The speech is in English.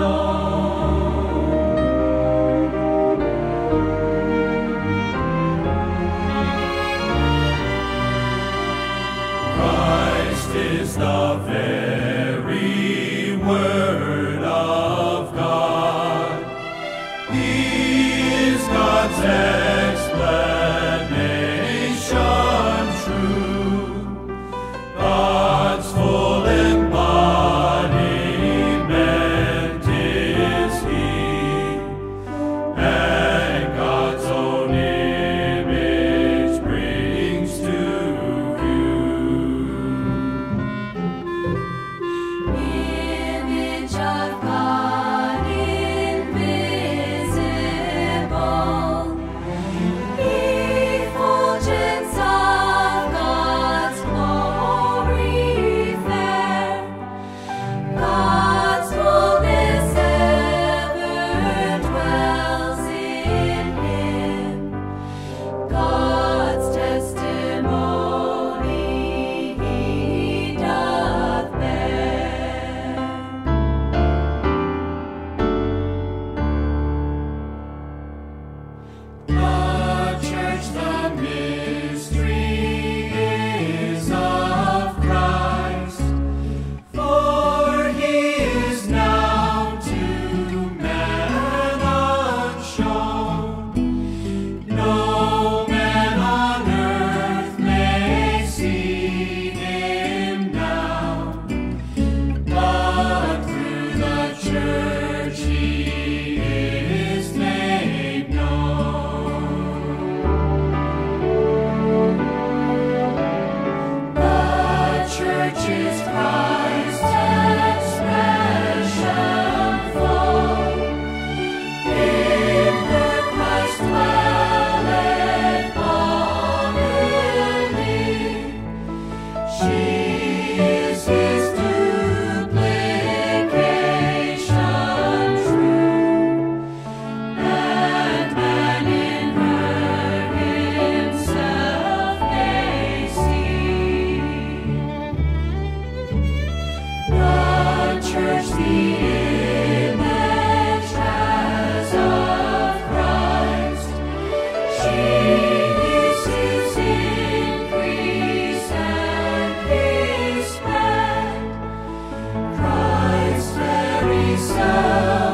Christ is the very Word of God. He is God's explanation true, God's full embodiment is He, and God's own image brings to Image of God invisible, effulgence of God's glory fair, God's fullness ever dwells in Him, God's testimony He doth bear. The Church, the mystery is of Christ, for He is now to man unshown. No man on earth may see Him now, but through the Church He is made known. The Church is Christ's expression full. In her Christ dwelleth bodily. She is His duplication true, and man in her himself may see. The Church, the image as of Christ, she is His increase and His spread, Christ's very self.